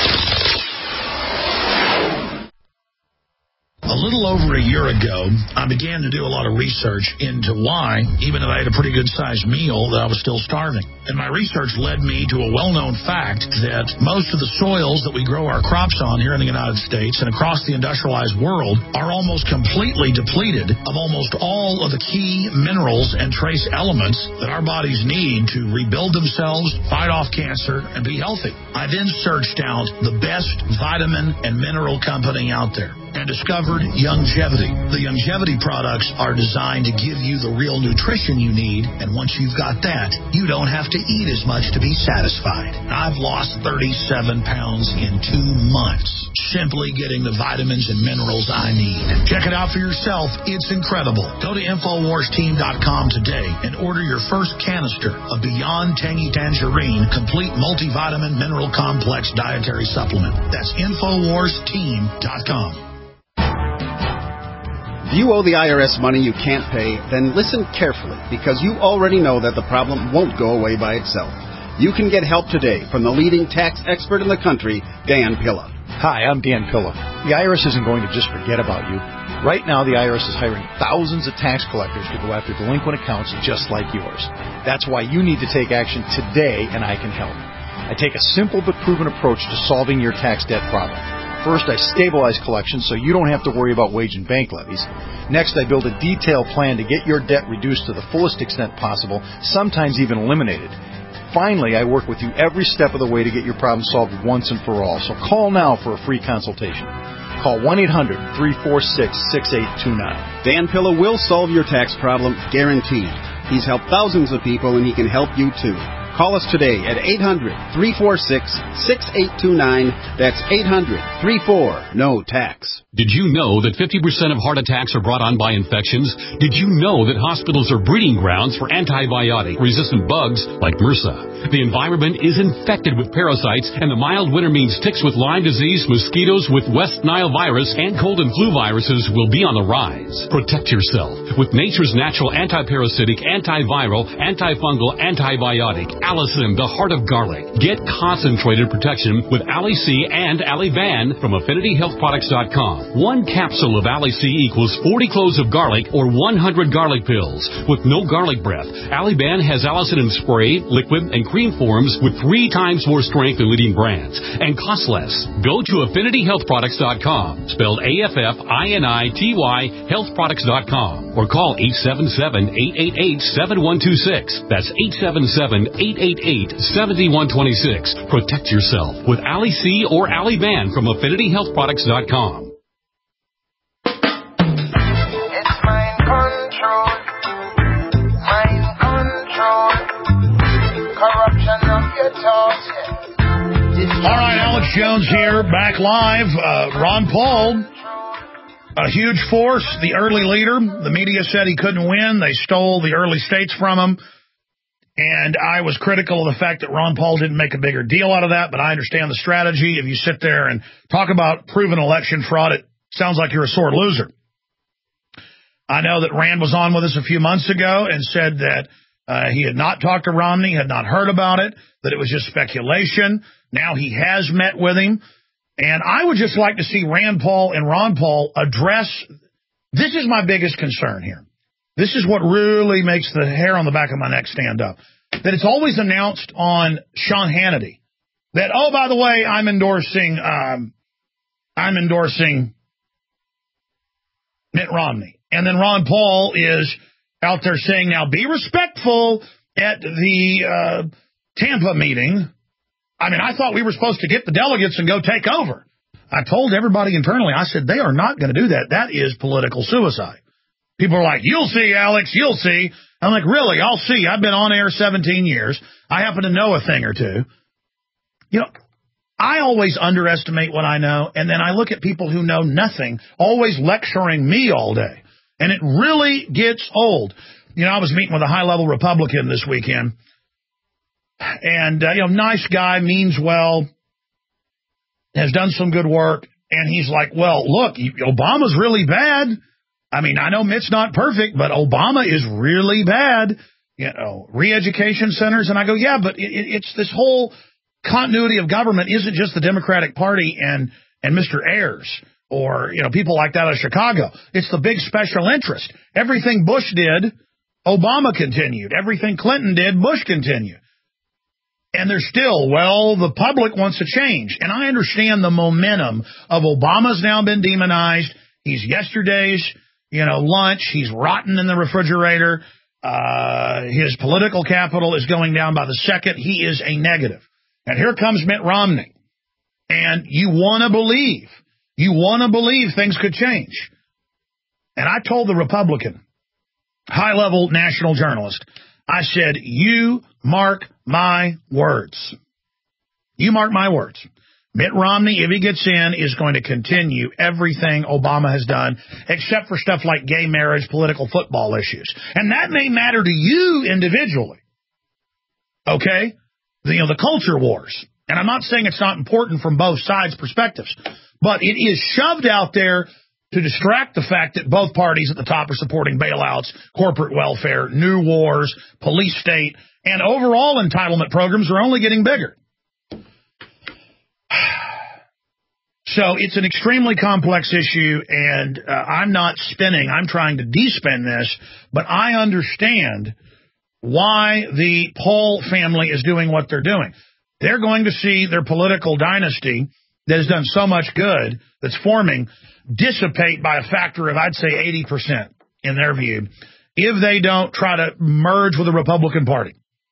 A little over a year ago, I began to do a lot of research into why, even if I had a pretty good-sized meal, that I was still starving. And my research led me to a well-known fact that most of the soils that we grow our crops on here in the United States and across the industrialized world are almost completely depleted of almost all of the key minerals and trace elements that our bodies need to rebuild themselves, fight off cancer, and be healthy. I then searched out the best vitamin and mineral company out there and discovered Youngevity. The Youngevity products are designed to give you the real nutrition you need, and once you've got that, you don't have to eat as much to be satisfied. I've lost thirty-seven pounds in two months, simply getting the vitamins and minerals I need. Check it out for yourself. It's incredible. Go to Infowars Team dot com today and order your first canister of Beyond Tangy Tangerine Complete Multivitamin Mineral Complex Dietary Supplement. That's Infowars Team dot com. If you owe the I R S money you can't pay, then listen carefully, because you already know that the problem won't go away by itself. You can get help today from the leading tax expert in the country, Dan Pilla. Hi, I'm Dan Pilla. The I R S isn't going to just forget about you. Right now, the I R S is hiring thousands of tax collectors to go after delinquent accounts just like yours. That's why you need to take action today, and I can help. I take a simple but proven approach to solving your tax debt problem. First, I stabilize collections so you don't have to worry about wage and bank levies. Next, I build a detailed plan to get your debt reduced to the fullest extent possible, sometimes even eliminated. Finally, I work with you every step of the way to get your problem solved once and for all. So call now for a free consultation. Call one eight hundred, three four six, six eight two nine. Dan Pilla will solve your tax problem, guaranteed. He's helped thousands of people, and he can help you too. Call us today at eight hundred, three four six, six eight two nine. That's eight hundred, three four, N O T A X. Did you know that fifty percent of heart attacks are brought on by infections? Did you know that hospitals are breeding grounds for antibiotic-resistant bugs like MRSA? The environment is infected with parasites, and the mild winter means ticks with Lyme disease, mosquitoes with West Nile virus, and cold and flu viruses will be on the rise. Protect yourself with nature's natural antiparasitic, antiviral, antifungal, antibiotic, Allicin, the heart of garlic. Get concentrated protection with Ali C and Ali Ban from Affinity Health Products dot com. One capsule of Ali C equals forty cloves of garlic or one hundred garlic pills with no garlic breath. Ali Ban has Allicin in spray, liquid, and cream forms with three times more strength than leading brands and costs less. Go to Affinity Health Products dot com, spelled A F F I N I T Y Health Products dot com, or call eight seven seven, eight eight eight, seven one two six. That's eight seven seven, eight eight eight, seven one two six. Protect yourself with Ali C or Ali Ban from Affinity Health Products dot com. All right, Alex Jones here, back live. Uh, Ron Paul, a huge force, the early leader. The media said he couldn't win. They stole the early states from him. And I was critical of the fact that Ron Paul didn't make a bigger deal out of that, but I understand the strategy. If you sit there and talk about proven election fraud, it sounds like you're a sore loser. I know that Rand was on with us a few months ago and said that uh, he had not talked to Romney, had not heard about it, that it was just speculation. Now he has met with him. And I would just like to see Rand Paul and Ron Paul address, this is my biggest concern here. This is what really makes the hair on the back of my neck stand up. That it's always announced on Sean Hannity that, oh, by the way, I'm endorsing, um, I'm endorsing Mitt Romney. And then Ron Paul is out there saying, now be respectful at the uh, Tampa meeting. I mean, I thought we were supposed to get the delegates and go take over. I told everybody internally, I said, they are not going to do that. That is political suicide. People are like, you'll see, Alex, you'll see. I'm like, really, I'll see. I've been on air seventeen years. I happen to know a thing or two. You know, I always underestimate what I know, and then I look at people who know nothing, always lecturing me all day. And it really gets old. You know, I was meeting with a high-level Republican this weekend, and, uh, you know, nice guy, means well, has done some good work, and he's like, well, look, Obama's really bad. I mean, I know Mitt's not perfect, but Obama is really bad. You know, re-education centers. And I go, yeah, but it, it's this whole continuity of government isn't just the Democratic Party and, and Mister Ayers or, you know, people like that out of Chicago. It's the big special interest. Everything Bush did, Obama continued. Everything Clinton did, Bush continued. And they're still, well, the public wants a change. And I understand the momentum of Obama's now been demonized. He's yesterday's, you know, lunch. He's rotten in the refrigerator. Uh, his political capital is going down by the second. He is a negative. And here comes Mitt Romney. And you want to believe, you want to believe things could change. And I told the Republican, high-level national journalist, I said, you mark my words. You mark my words. Mitt Romney, if he gets in, is going to continue everything Obama has done, except for stuff like gay marriage, political football issues. And that may matter to you individually. Okay? The, you know, the culture wars. And I'm not saying it's not important from both sides' perspectives, but it is shoved out there to distract the fact that both parties at the top are supporting bailouts, corporate welfare, new wars, police state, and overall entitlement programs are only getting bigger. So it's an extremely complex issue, and uh, I'm not spinning. I'm trying to de-spin this, but I understand why the Paul family is doing what they're doing. They're going to see their political dynasty that has done so much good that's forming dissipate by a factor of, I'd say, eighty percent in their view, if they don't try to merge with the Republican Party.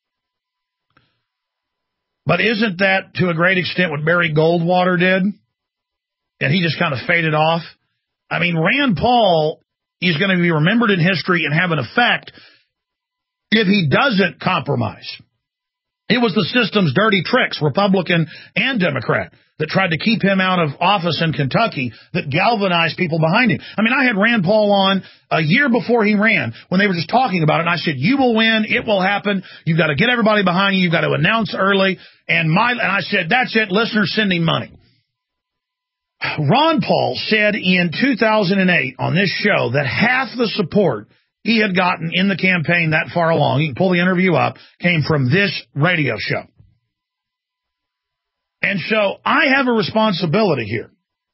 But isn't that, to a great extent, what Barry Goldwater did? And he just kind of faded off. I mean, Rand Paul is going to be remembered in history and have an effect if he doesn't compromise. It was the system's dirty tricks, Republican and Democrat, that tried to keep him out of office in Kentucky that galvanized people behind him. I mean, I had Rand Paul on a year before he ran when they were just talking about it, and I said, you will win, it will happen, you've got to get everybody behind you, you've got to announce early, and my and I said, that's it, listeners, send him money. Ron Paul said in two thousand eight on this show that half the support he had gotten in the campaign that far along, you can pull the interview up, came from this radio show. And so I have a responsibility here.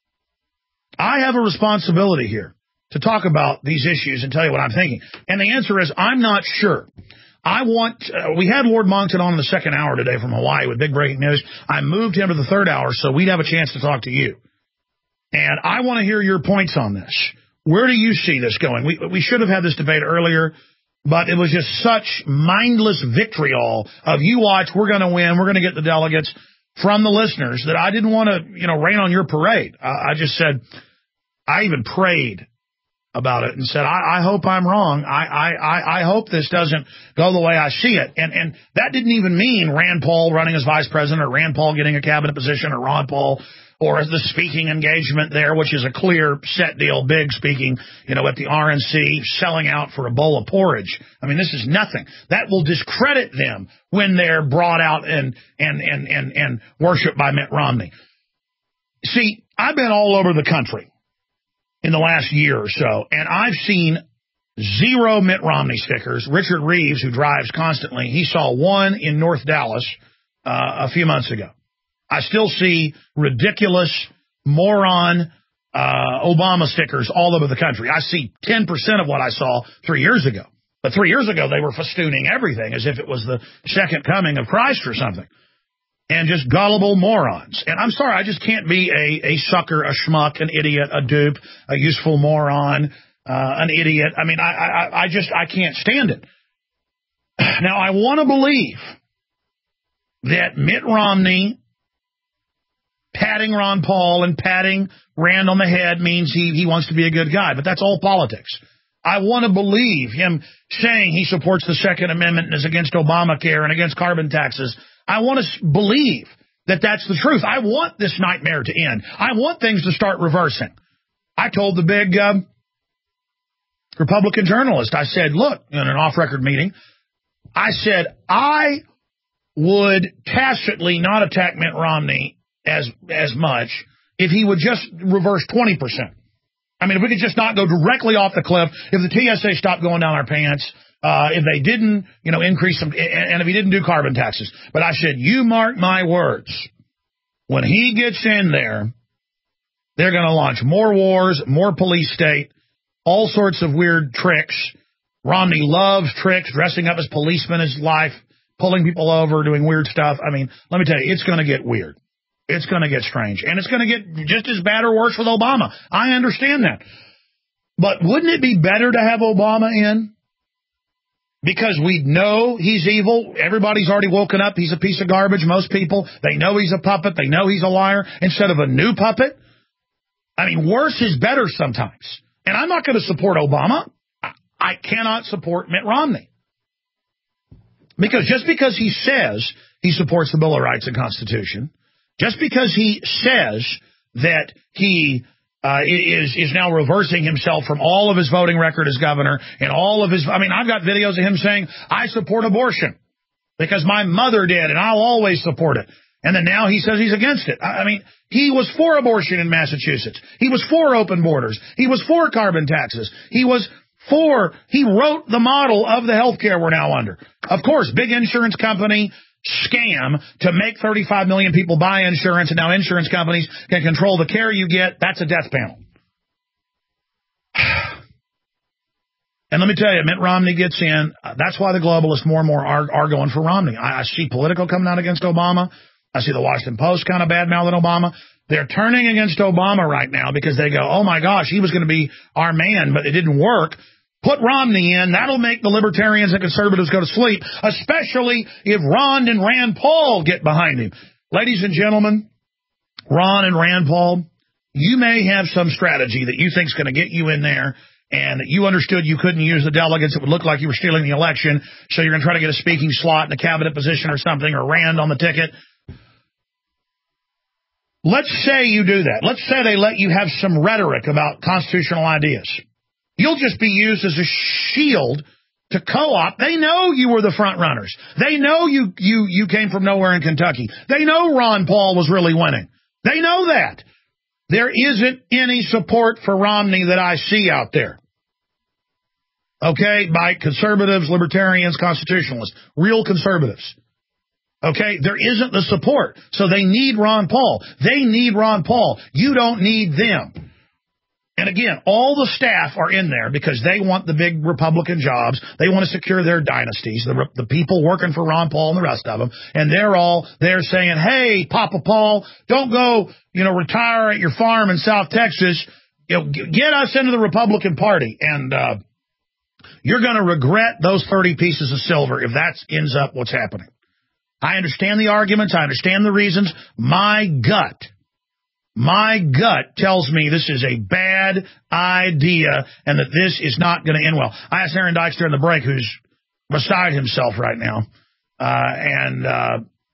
I have a responsibility here to talk about these issues and tell you what I'm thinking. And the answer is I'm not sure. I want, uh, we had Lord Monckton on in the second hour today from Hawaii with big breaking news. I moved him to the third hour so we'd have a chance to talk to you. And I want to hear your points on this. Where do you see this going? We we should have had this debate earlier, but it was just such mindless vitriol of you watch, we're going to win, we're going to get the delegates from the listeners that I didn't want to, you know, rain on your parade. I, I just said, I even prayed about it and said, I, I hope I'm wrong. I, I, I hope this doesn't go the way I see it. And and that didn't even mean Rand Paul running as vice president or Rand Paul getting a cabinet position or Ron Paul or the speaking engagement there, which is a clear set deal, big speaking, you know, at the R N C, selling out for a bowl of porridge. I mean, this is nothing. That will discredit them when they're brought out and and and and, and worshipped by Mitt Romney. See, I've been all over the country in the last year or so, and I've seen zero Mitt Romney stickers. Richard Reeves, who drives constantly, he saw one in North Dallas uh, a few months ago. I still see ridiculous, moron uh, Obama stickers all over the country. I see ten percent of what I saw three years ago. But three years ago, they were festooning everything as if it was the second coming of Christ or something. And just gullible morons. And I'm sorry, I just can't be a, a sucker, a schmuck, an idiot, a dupe, a useful moron, uh, an idiot. I mean, I, I, I just, I can't stand it. Now, I want to believe that Mitt Romney patting Ron Paul and patting Rand on the head means he, he wants to be a good guy, but that's all politics. I want to believe him saying he supports the Second Amendment and is against Obamacare and against carbon taxes. I want to believe that that's the truth. I want this nightmare to end. I want things to start reversing. I told the big uh, Republican journalist. I said, look, in an off-record meeting, I said, I would tacitly not attack Mitt Romney as as much if he would just reverse twenty percent. I mean, if we could just not go directly off the cliff, if the T S A stopped going down our pants, uh, if they didn't, you know, increase some, and if he didn't do carbon taxes. But I said, you mark my words, when he gets in there, they're going to launch more wars, more police state, all sorts of weird tricks. Romney loves tricks, dressing up as policemen his life, pulling people over, doing weird stuff. I mean, let me tell you, it's going to get weird. It's going to get strange. And it's going to get just as bad or worse with Obama. I understand that. But wouldn't it be better to have Obama in? Because we know he's evil. Everybody's already woken up. He's a piece of garbage. Most people, they know he's a puppet. They know he's a liar. Instead of a new puppet. I mean, worse is better sometimes. And I'm not going to support Obama. I cannot support Mitt Romney. Because just because he says he supports the Bill of Rights and Constitution, just because he says that he uh, is is now reversing himself from all of his voting record as governor and all of his, I mean, I've got videos of him saying, I support abortion because my mother did and I'll always support it. And then now he says he's against it. I mean, he was for abortion in Massachusetts. He was for open borders. He was for carbon taxes. He was for, he wrote the model of the health care we're now under. Of course, big insurance company scam to make thirty-five million people buy insurance, and now insurance companies can control the care you get. That's a death panel. And let me tell you, Mitt Romney gets in. Uh, that's why the globalists more and more are, are going for Romney. I, I see Politico coming out against Obama. I see the Washington Post kind of bad-mouthing Obama. They're turning against Obama right now because they go, oh, my gosh, he was going to be our man, but it didn't work. Put Romney in. That'll make the libertarians and conservatives go to sleep, especially if Ron and Rand Paul get behind him. Ladies and gentlemen, Ron and Rand Paul, you may have some strategy that you think is going to get you in there and that you understood you couldn't use the delegates. It would look like you were stealing the election, so you're going to try to get a speaking slot in a cabinet position or something, or Rand on the ticket. Let's say you do that. Let's say they let you have some rhetoric about constitutional ideas. You'll just be used as a shield to co-op. They know you were the front runners. They know you, you, you came from nowhere in Kentucky. They know Ron Paul was really winning. They know that. There isn't any support for Romney that I see out there. Okay? By conservatives, libertarians, constitutionalists, real conservatives. Okay? There isn't the support. So they need Ron Paul. They need Ron Paul. You don't need them. And again, all the staff are in there because they want the big Republican jobs. They want to secure their dynasties, the, the people working for Ron Paul and the rest of them. And they're all there saying, hey, Papa Paul, don't go, you know, retire at your farm in South Texas. You know, get us into the Republican Party. And uh, you're going to regret those thirty pieces of silver if that ends up what's happening. I understand the arguments. I understand the reasons. My gut. My gut tells me this is a bad idea and that this is not going to end well. I asked Aaron Dykes during the break, who's beside himself right now, uh, and uh,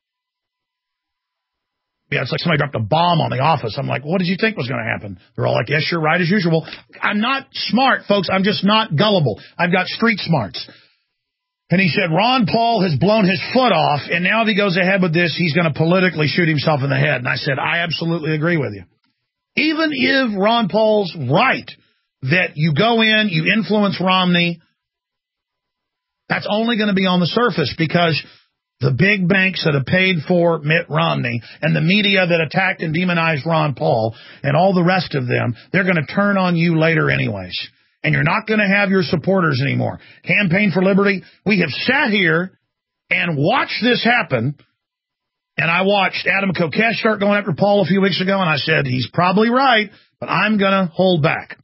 yeah, it's like somebody dropped a bomb on the office. I'm like, what did you think was going to happen? They're all like, yes, you're right as usual. I'm not smart, folks. I'm just not gullible. I've got street smarts. And he said, Ron Paul has blown his foot off, and now if he goes ahead with this, he's going to politically shoot himself in the head. And I said, I absolutely agree with you. Even if Ron Paul's right that you go in, you influence Romney, that's only going to be on the surface because the big banks that have paid for Mitt Romney and the media that attacked and demonized Ron Paul and all the rest of them, they're going to turn on you later anyways. And you're not going to have your supporters anymore. Campaign for Liberty, we have sat here and watched this happen. And I watched Adam Kokesh start going after Paul a few weeks ago, and I said, he's probably right, but I'm going to hold back.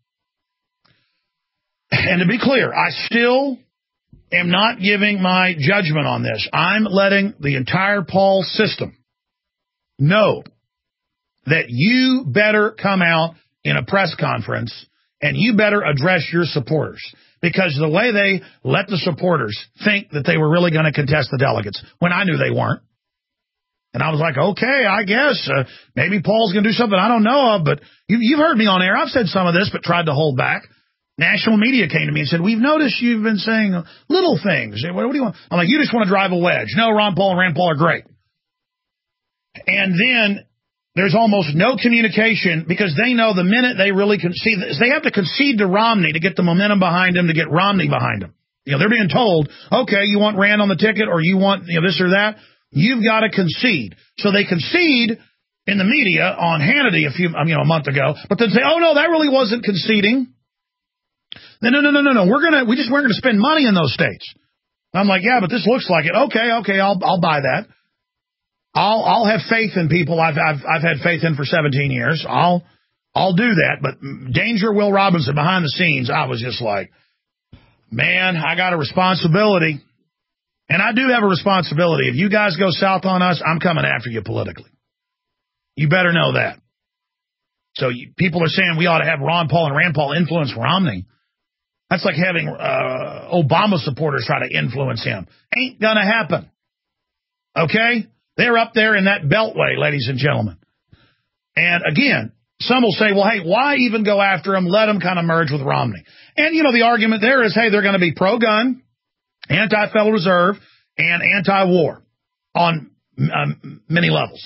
And to be clear, I still am not giving my judgment on this. I'm letting the entire Paul system know that you better come out in a press conference and you better address your supporters, because the way they let the supporters think that they were really going to contest the delegates when I knew they weren't. And I was like, okay, I guess uh, maybe Paul's going to do something I don't know of, but you, you've heard me on air. I've said some of this, but tried to hold back. National media came to me and said, we've noticed you've been saying little things. What, what do you want? I'm like, you just want to drive a wedge. No, Ron Paul and Rand Paul are great. And then there's almost no communication because they know the minute they really concede, they have to concede to Romney to get the momentum behind him, to get Romney behind him. You know, they're being told, okay, you want Rand on the ticket or you want, you know, this or that. You've got to concede. So they concede in the media on Hannity a few, you know, a month ago, but then say, oh no, that really wasn't conceding. No, no, no, no, no, no. We're gonna, we just we're gonna spend money in those states. I'm like, yeah, but this looks like it. Okay, okay, I'll, I'll buy that. I'll, I'll have faith in people I've, I've, I've had faith in for seventeen years. I'll, I'll do that. But Danger Will Robinson behind the scenes, I was just like, man, I got a responsibility. And I do have a responsibility. If you guys go south on us, I'm coming after you politically. You better know that. So you, people are saying we ought to have Ron Paul and Rand Paul influence Romney. That's like having uh, Obama supporters try to influence him. Ain't going to happen. Okay? They're up there in that beltway, ladies and gentlemen. And again, some will say, well, hey, why even go after him? Let him kind of merge with Romney. And, you know, the argument there is, hey, they're going to be pro-gun, anti-Federal Reserve, and anti-war on um, many levels.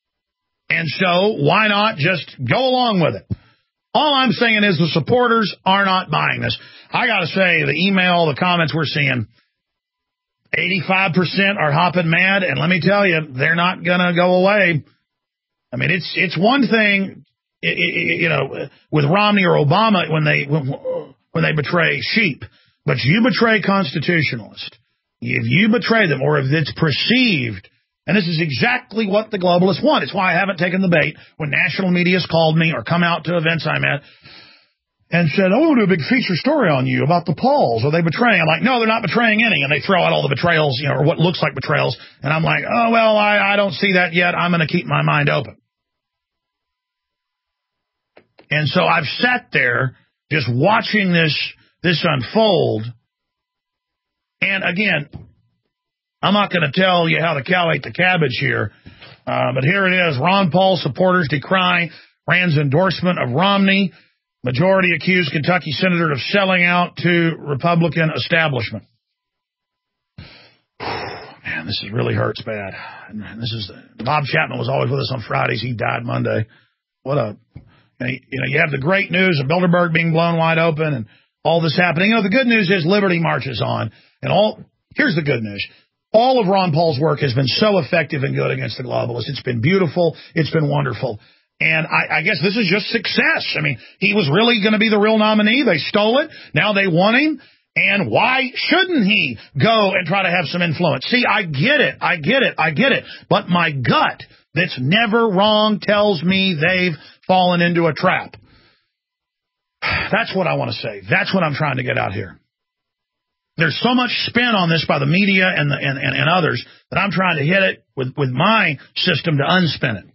And so why not just go along with it? All I'm saying is the supporters are not buying this. I got to say, the email, the comments we're seeing, eighty-five percent are hopping mad, and let me tell you, they're not going to go away. I mean, it's it's one thing, you know, with Romney or Obama when they when they betray sheep, but you betray constitutionalists. If you betray them, or if it's perceived, and this is exactly what the globalists want. It's why I haven't taken the bait when national media's called me or come out to events I'm at and said, oh, we'll do a big feature story on you about the Pauls. Are they betraying? I'm like, no, they're not betraying any. And they throw out all the betrayals, you know, or what looks like betrayals. And I'm like, oh, well, I, I don't see that yet. I'm going to keep my mind open. And so I've sat there just watching this, this unfold. And again, I'm not going to tell you how the cow ate the cabbage here, uh, but here it is. Ron Paul supporters decry Rand's endorsement of Romney. Majority accused Kentucky senator of selling out to Republican establishment. Man, this is really hurts bad. And this is Bob Chapman was always with us on Fridays. He died Monday. What a, you know, you have the great news of Bilderberg being blown wide open and all this happening. You know, the good news is Liberty marches on. And all, here's the good news. All of Ron Paul's work has been so effective and good against the globalists. It's been beautiful. It's been wonderful. And I, I guess this is just success. I mean, he was really going to be the real nominee. They stole it. Now they want him. And why shouldn't he go and try to have some influence? See, I get it. I get it. I get it. But my gut, that's never wrong, tells me they've fallen into a trap. That's what I want to say. That's what I'm trying to get out here. There's so much spin on this by the media and, the, and, and, and others that I'm trying to hit it with, with my system to unspin it.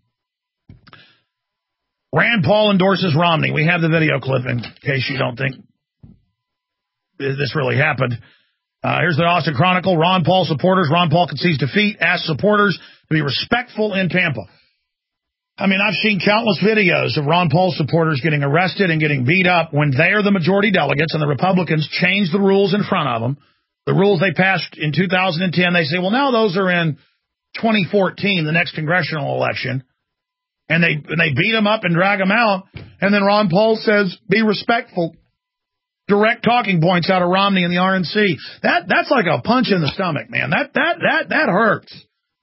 Rand Paul endorses Romney. We have the video clip in case you don't think this really happened. Uh, here's the Austin Chronicle. Ron Paul supporters. Ron Paul concedes defeat. Asks supporters to be respectful in Tampa. I mean, I've seen countless videos of Ron Paul supporters getting arrested and getting beat up when they are the majority delegates and the Republicans change the rules in front of them. The rules they passed in two thousand ten, they say, well, now those are in twenty fourteen, the next congressional election. And they, and they beat them up and drag them out. And then Ron Paul says, be respectful. Direct talking points out of Romney and the R N C. That, that's like a punch in the stomach, man. That, that, that, that hurts.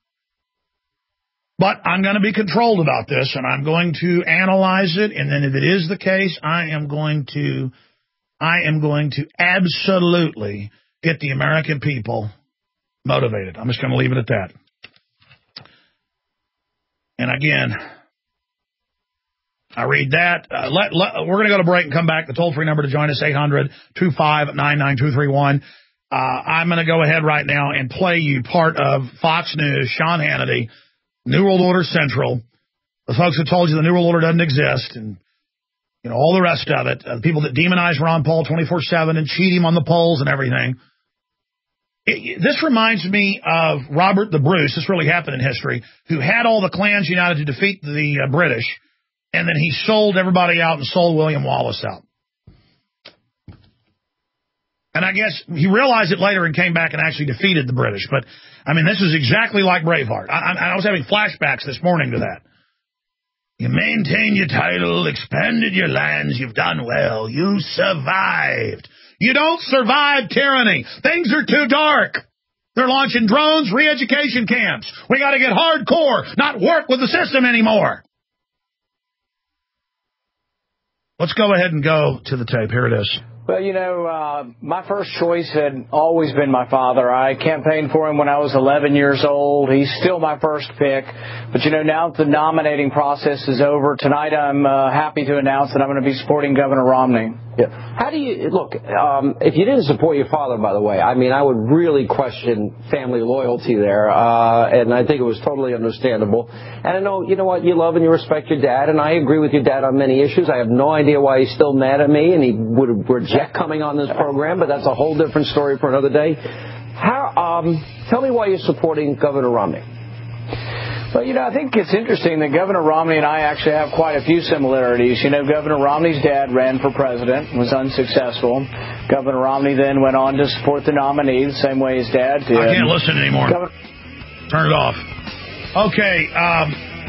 But I'm going to be controlled about this, and I'm going to analyze it. And then if it is the case, I am going to, I am going to absolutely get the American people motivated. I'm just going to leave it at that. And again, I read that. Uh, let, let, we're going to go to break and come back. The toll-free number to join us, eight hundred, two five nine, nine two three one. Uh, I'm going to go ahead right now and play you part of Fox News, Sean Hannity, New World Order Central, the folks who told you the New World Order doesn't exist, and you know all the rest of it, uh, the people that demonize Ron Paul twenty-four seven and cheat him on the polls and everything. It, this reminds me of Robert the Bruce, this really happened in history, who had all the clans united to defeat the uh, British, and then he sold everybody out and sold William Wallace out. And I guess he realized it later and came back and actually defeated the British. But, I mean, this is exactly like Braveheart. I, I, I was having flashbacks this morning to that. You maintained your title, expanded your lands, you've done well, you survived. You don't survive tyranny. Things are too dark. They're launching drones, re-education camps. We got to get hardcore, not work with the system anymore. Let's go ahead and go to the tape. Here it is. Well, you know, uh, my first choice had always been my father. I campaigned for him when I was eleven years old. He's still my first pick. But, you know, now that the nominating process is over, tonight I'm uh, happy to announce that I'm going to be supporting Governor Romney. Yeah. How do you, look, um, if you didn't support your father, by the way, I mean, I would really question family loyalty there, uh, and I think it was totally understandable. And I know, you know what, you love and you respect your dad, and I agree with your dad on many issues. I have no idea why he's still mad at me, and he would reject coming on this program, but that's a whole different story for another day. How, um, tell me why you're supporting Governor Romney. Well, you know, I think it's interesting that Governor Romney and I actually have quite a few similarities. You know, Governor Romney's dad ran for president, was unsuccessful. Governor Romney then went on to support the nominee the same way his dad did. I can't listen anymore. Governor- Turn it off. Okay, um,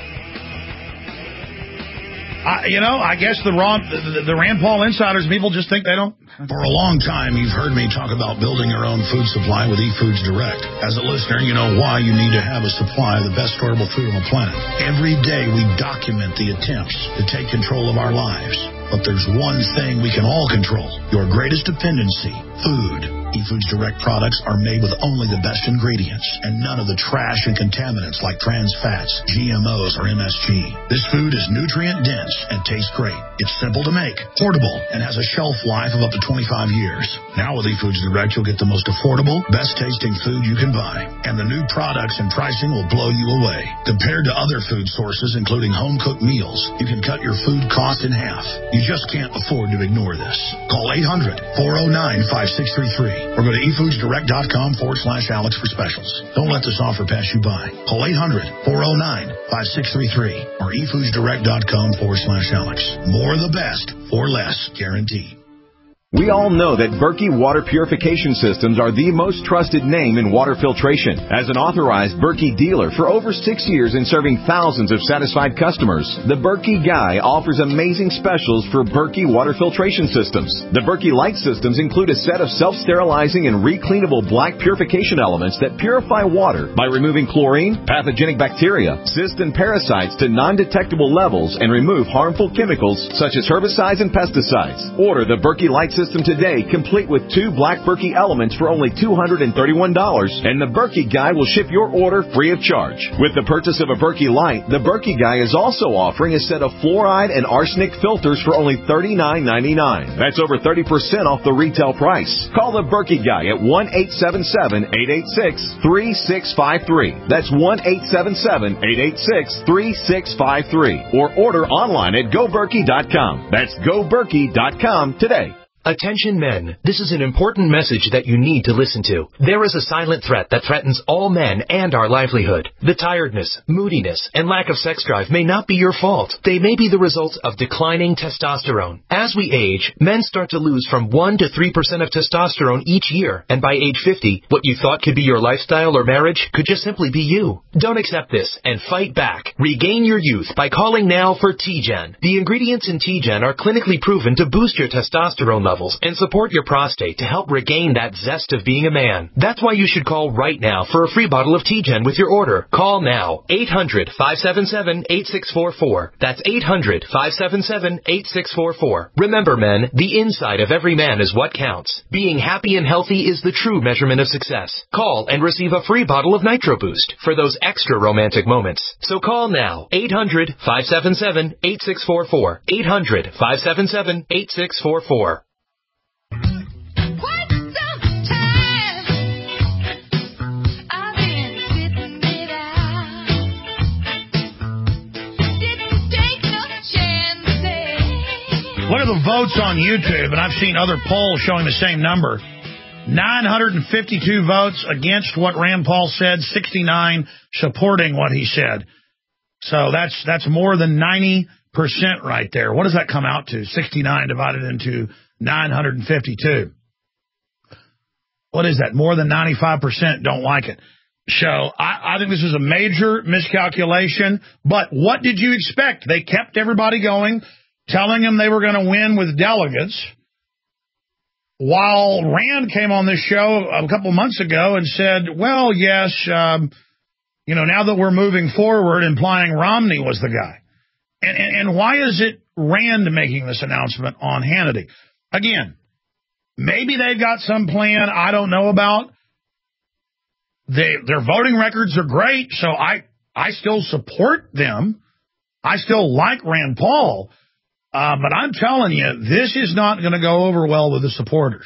I, you know, I guess the, Ron, the, the Rand Paul insiders, people just think they don't. For a long time, you've heard me talk about building your own food supply with eFoods Direct. As a listener, you know why you need to have a supply of the best storable food on the planet. Every day, we document the attempts to take control of our lives. But there's one thing we can all control, your greatest dependency, food. eFoods Direct products are made with only the best ingredients and none of the trash and contaminants like trans fats, G M Os, or M S G. This food is nutrient dense and tastes great. It's simple to make, portable, and has a shelf life of up to twenty-five years. Now with eFoods Direct, you'll get the most affordable, best tasting food you can buy. And the new products and pricing will blow you away. Compared to other food sources, including home-cooked meals, you can cut your food cost in half. You just can't afford to ignore this. Call eight hundred, four oh nine, five six three three or go to efoodsdirect.com forward slash Alex for specials. Don't let this offer pass you by. Call eight hundred, four oh nine, five six three three or efoodsdirect.com forward slash Alex. More of the best for less, guaranteed. We all know that Berkey Water Purification Systems are the most trusted name in water filtration. As an authorized Berkey dealer for over six years and serving thousands of satisfied customers, the Berkey Guy offers amazing specials for Berkey Water Filtration Systems. The Berkey Light Systems include a set of self-sterilizing and recleanable black purification elements that purify water by removing chlorine, pathogenic bacteria, cysts, and parasites to non-detectable levels and remove harmful chemicals such as herbicides and pesticides. Order the Berkey Light Systems System today, complete with two black Berkey elements for only two hundred thirty-one dollars, and the Berkey Guy will ship your order free of charge. With the purchase of a Berkey Light, the Berkey Guy is also offering a set of fluoride and arsenic filters for only thirty-nine ninety-nine. That's over thirty percent off the retail price. Call the Berkey Guy at one eight seven seven, eight eight six, three six five three. That's one eight seven seven, eight eight six, three six five three. Or order online at go berkey dot com. That's go berkey dot com today. Attention men, this is an important message that you need to listen to. There is a silent threat that threatens all men and our livelihood. The tiredness, moodiness, and lack of sex drive may not be your fault. They may be the result of declining testosterone. As we age, men start to lose from one to three percent of testosterone each year, and by age fifty, what you thought could be your lifestyle or marriage could just simply be you. Don't accept this and fight back. Regain your youth by calling now for T-Gen. The ingredients in T-Gen are clinically proven to boost your testosterone levels and support your prostate to help regain that zest of being a man. That's why you should call right now for a free bottle of T-Gen with your order. Call now. eight hundred, five seven seven, eight six four four. That's eight hundred, five seven seven, eight six four four. Remember, men, the inside of every man is what counts. Being happy and healthy is the true measurement of success. Call and receive a free bottle of Nitro Boost for those extra romantic moments. So call now. eight hundred, five seven seven, eight six four four. eight hundred, five seven seven, eight six four four. Look at the votes on YouTube, and I've seen other polls showing the same number. nine hundred fifty-two votes against what Rand Paul said, sixty-nine supporting what he said. So that's that's more than ninety percent right there. What does that come out to? sixty-nine divided into nine hundred fifty-two. what is that? More than ninety-five percent don't like it. So I, I think this is a major miscalculation. But what did you expect? They kept everybody going, telling them they were going to win with delegates, while Rand came on this show a couple months ago and said, well, yes, um, you know, now that we're moving forward, implying Romney was the guy. And, and, and why is it Rand making this announcement on Hannity? Again, maybe they've got some plan I don't know about. They, their voting records are great, so I, I still support them. I still like Rand Paul. Uh, but I'm telling you, this is not going to go over well with the supporters,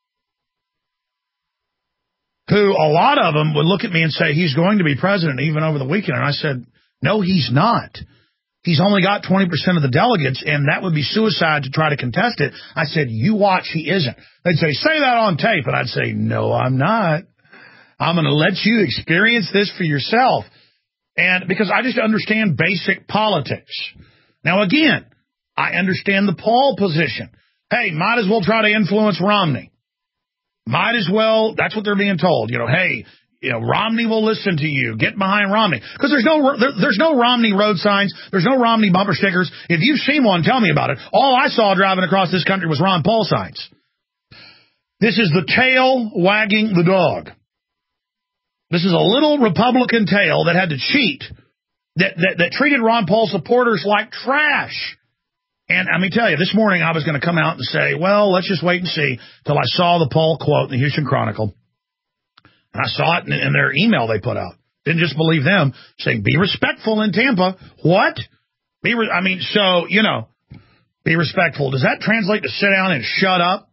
who a lot of them would look at me and say, he's going to be president even over the weekend. And I said, no, he's not. He's only got twenty percent of the delegates, and that would be suicide to try to contest it. I said, you watch, he isn't. They'd say, say that on tape. And I'd say, no, I'm not. I'm going to let you experience this for yourself. And because I just understand basic politics. Now, again, I understand the Paul position. Hey, might as well try to influence Romney. Might as well, that's what they're being told. You know, hey, you know, Romney will listen to you. Get behind Romney. Because there's no there, there's no Romney road signs. There's no Romney bumper stickers. If you've seen one, tell me about it. All I saw driving across this country was Ron Paul signs. This is the tail wagging the dog. This is a little Republican tail that had to cheat, that, that, that treated Ron Paul supporters like trash. And let me tell you, this morning I was going to come out and say, well, let's just wait and see till I saw the Paul quote in the Houston Chronicle. And I saw it in, in their email they put out. Didn't just believe them, saying, be respectful in Tampa. What? Be re- I mean, so, you know, be respectful. Does that translate to sit down and shut up?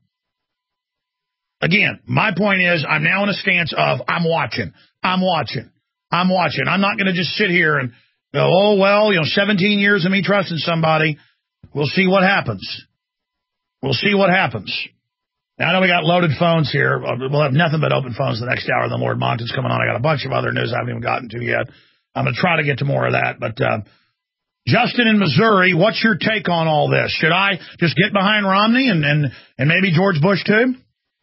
Again, my point is I'm now in a stance of I'm watching. I'm watching. I'm watching. I'm not going to just sit here and go, oh, well, you know, seventeen years of me trusting somebody. We'll see what happens. We'll see what happens. Now, I know we got loaded phones here. We'll have nothing but open phones the next hour. Then Lord Monckton's coming on. I got a bunch of other news I haven't even gotten to yet. I'm going to try to get to more of that. But uh, Justin in Missouri, what's your take on all this? Should I just get behind Romney and, and, and maybe George Bush too?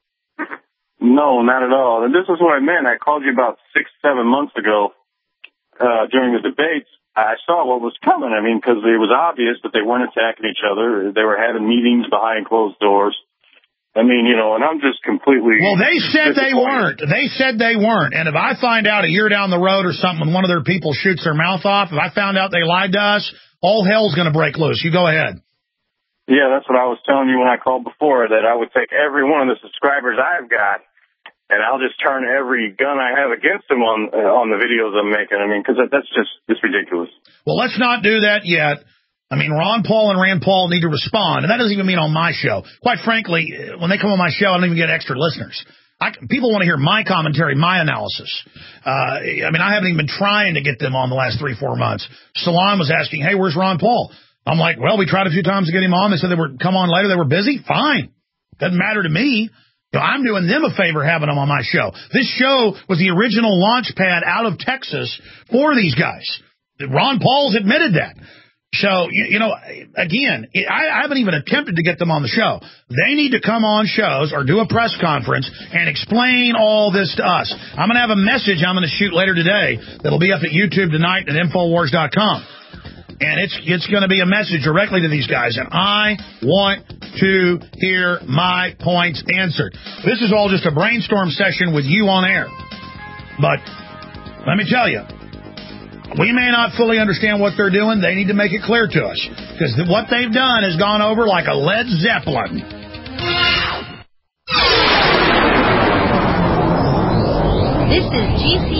No, not at all. And this is what I meant. I called you about six, seven months ago uh, during the debates. I saw what was coming. I mean, because it was obvious that they weren't attacking each other. They were having meetings behind closed doors. I mean, you know, and I'm just completely... Well, they said they weren't. They said they weren't. And if I find out a year down the road or something when one of their people shoots their mouth off, if I found out they lied to us, all hell's going to break loose. You go ahead. Yeah, that's what I was telling you when I called before, that I would take every one of the subscribers I've got, and I'll just turn every gun I have against them on uh, on the videos I'm making. I mean, because that, that's just it's ridiculous. Well, let's not do that yet. I mean, Ron Paul and Rand Paul need to respond, and that doesn't even mean on my show. Quite frankly, when they come on my show, I don't even get extra listeners. I, people want to hear my commentary, my analysis. Uh, I mean, I haven't even been trying to get them on the last three, four months. Salon was asking, hey, where's Ron Paul? I'm like, well, we tried a few times to get him on. They said they would come on later. They were busy. Fine. Doesn't matter to me. You know, I'm doing them a favor having them on my show. This show was the original launch pad out of Texas for these guys. Ron Paul's admitted that. So, you, you know, again, I, I haven't even attempted to get them on the show. They need to come on shows or do a press conference and explain all this to us. I'm going to have a message I'm going to shoot later today that'll be up at YouTube tonight at Infowars dot com. And it's it's going to be a message directly to these guys. And I want to hear my points answered. This is all just a brainstorm session with you on air. But let me tell you, we may not fully understand what they're doing. They need to make it clear to us. Because what they've done has gone over like a Led Zeppelin.